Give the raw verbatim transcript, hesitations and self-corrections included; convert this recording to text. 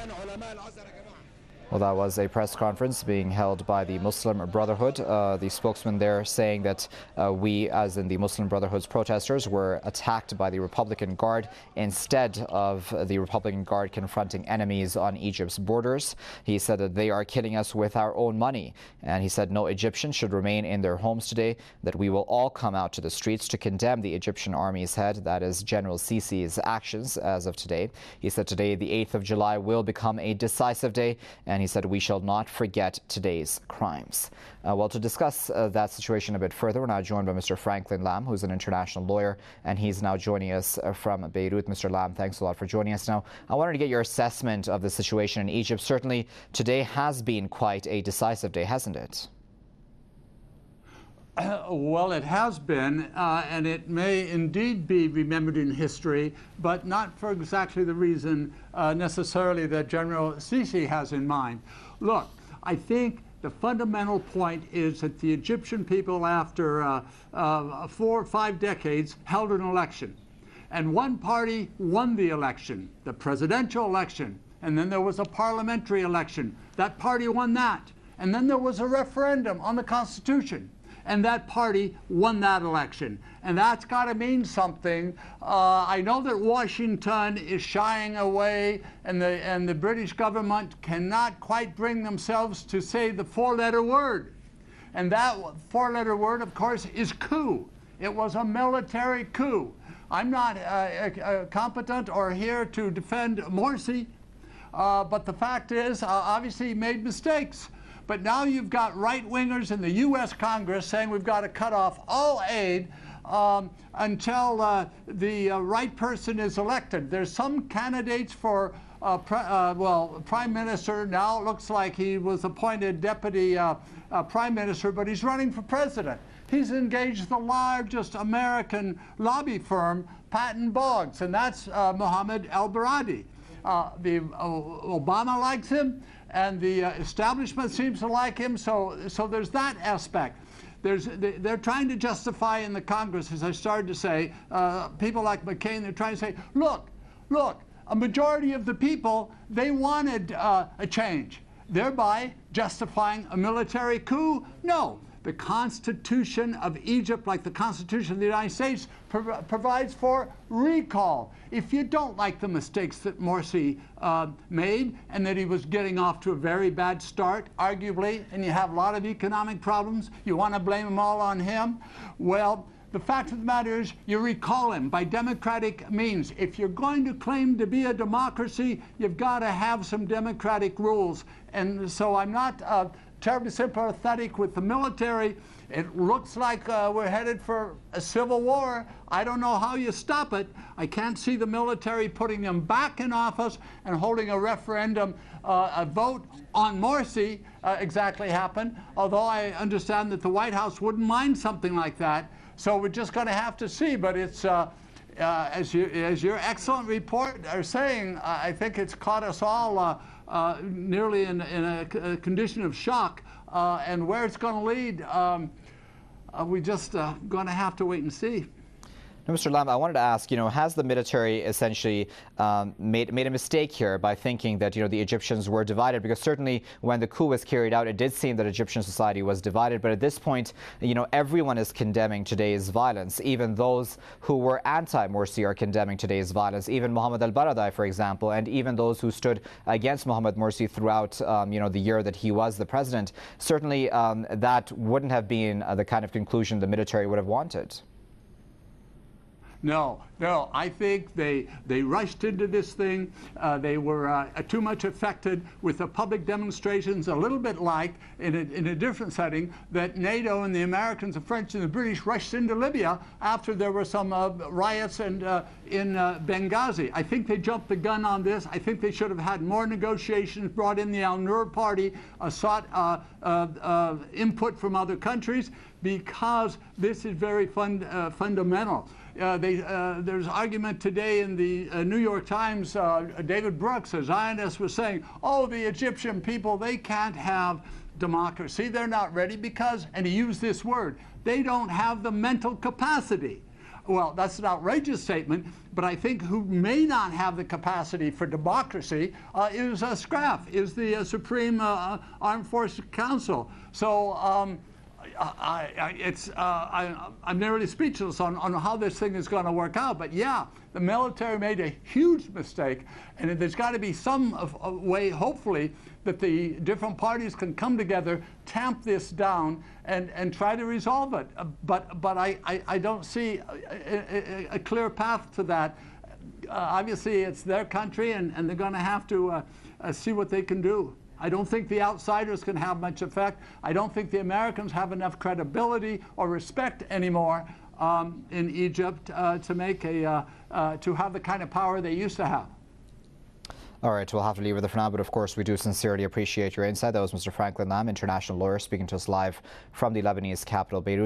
Well, that was a press conference being held by the Muslim Brotherhood. Uh, the spokesman there saying that uh, we, as in the Muslim Brotherhood's protesters, were attacked by the Republican Guard instead of the Republican Guard confronting enemies on Egypt's borders. He said that they are killing us with our own money. And he said no Egyptian should remain in their homes today, that we will all come out to the streets to condemn the Egyptian army's head, that is General Sisi's actions as of today. He said today, the eighth of July, will become a decisive day, and he said we shall not forget today's crimes. Uh, well, to discuss uh, that situation a bit further, we're now joined by Mister Franklin Lam, who's an international lawyer, and he's now joining us uh, from Beirut. Mister Lam, thanks a lot for joining us. Now, I wanted to get your assessment of the situation in Egypt. Certainly, today has been quite a decisive day, hasn't it? Uh, well, it has been, uh, and it may indeed be remembered in history, but not for exactly the reason uh, necessarily that General Sisi has in mind. Look, I think the fundamental point is that the Egyptian people, after uh, uh, four or five decades, held an election. And one party won the election, the presidential election, and then there was a parliamentary election. That party won that. And then there was a referendum on the Constitution. And that party won that election. And that's got to mean something. Uh, I know that Washington is shying away, and the, and the British government cannot quite bring themselves to say the four-letter word. And that four-letter word, of course, is coup. It was a military coup. I'm not uh, uh, competent or here to defend Morsi, uh, but the fact is, uh, obviously, he made mistakes. But now you've got right-wingers in the U S Congress saying we've got to cut off all aid um, until uh, the uh, right person is elected. There's some candidates for, uh, pre uh, well, Prime Minister. Now it looks like he was appointed Deputy uh, uh, Prime Minister, but he's running for president. He's engaged the largest American lobby firm, Patton Boggs, and that's uh, Mohammed El-Baradei. Uh, the, uh, Obama likes him, and the uh, establishment seems to like him, so, so there's that aspect. There's, they're trying to justify in the Congress, as I started to say, uh, people like McCain, they're trying to say, look, look, a majority of the people, they wanted uh, a change, thereby justifying a military coup. No. The Constitution of Egypt, like the Constitution of the United States, prov provides for recall. If you don't like the mistakes that Morsi uh, made, and that he was getting off to a very bad start, arguably, and you have a lot of economic problems, you want to blame them all on him, well, the fact of the matter is you recall him by democratic means. If you're going to claim to be a democracy, you've got to have some democratic rules. And so I'm not uh, terribly sympathetic with the military. It looks like uh, we're headed for a civil war. I don't know how you stop it. I can't see the military putting them back in office and holding a referendum, uh, a vote on Morsi uh, exactly happen, although I understand that the White House wouldn't mind something like that. So we're just going to have to see. But it's, uh, uh, as, you, as your excellent report are saying, uh, I think it's caught us all uh, uh, nearly in, in a, a condition of shock. Uh, and where it's going to lead, um, uh, we just uh, going to have to wait and see. Now, Mister Lam, I wanted to ask, you know, has the military essentially um, made, made a mistake here by thinking that, you know, the Egyptians were divided? Because certainly when the coup was carried out, it did seem that Egyptian society was divided. But at this point, you know, everyone is condemning today's violence. Even those who were anti-Morsi are condemning today's violence. Even Mohammed El-Baradei, for example, and even those who stood against Mohammed Morsi throughout, um, you know, the year that he was the president. Certainly um, that wouldn't have been uh, the kind of conclusion the military would have wanted. No, no, I think they, they rushed into this thing. Uh, they were uh, too much affected with the public demonstrations, a little bit like, in a, in a different setting, that NATO and the Americans, the French and the British rushed into Libya after there were some uh, riots and, uh, in uh, Benghazi. I think they jumped the gun on this. I think they should have had more negotiations, brought in the Al-Nur party, uh, sought uh, uh, uh, input from other countries, because this is very fund, uh, fundamental. Uh, they, uh, there's argument today in the uh, New York Times, uh, David Brooks, a Zionist, was saying, oh, the Egyptian people, they can't have democracy. They're not ready because, and he used this word, they don't have the mental capacity. well, that's an outrageous statement, but I think who may not have the capacity for democracy uh, is uh, SCRAF, is the uh, Supreme uh, Armed Forces Council. So um, I, I, it's, uh, I, I'm nearly speechless on, on how this thing is going to work out. But yeah, the military made a huge mistake, and there's got to be some of, of way, hopefully, that the different parties can come together, tamp this down, and, and try to resolve it. Uh, but but I, I, I don't see a, a, a clear path to that. Uh, obviously, it's their country, and, and they're going to have to uh, uh, see what they can do. I don't think the outsiders can have much effect. I don't think the Americans have enough credibility or respect anymore um, in Egypt uh, to make a uh, uh, to have the kind of power they used to have. All right, we'll have to leave it there for now, but of course we do sincerely appreciate your insight. That was Mister Franklin Lam, international lawyer, speaking to us live from the Lebanese capital, Beirut.